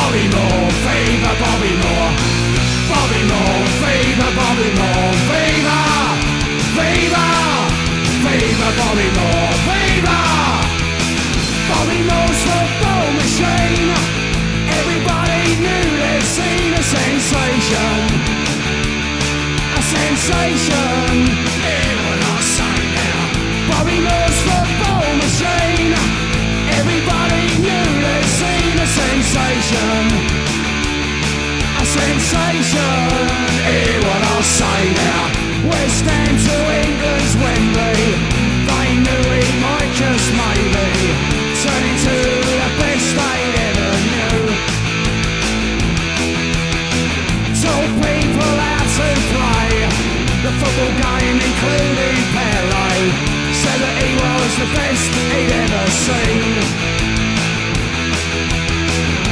Bobby Moore, fever, Bobby Moore. Bobby Moore, fever, Bobby Moore, fever, fever, fever, Bobby Moore, fever. Bobby Moore's football machine. Everybody knew they'd seen a sensation. A sensation. Hear what I say now. Bobby Moore's football machine. Everybody knew they'd seen a sensation. A sensation. Hear what I say now. West Ham to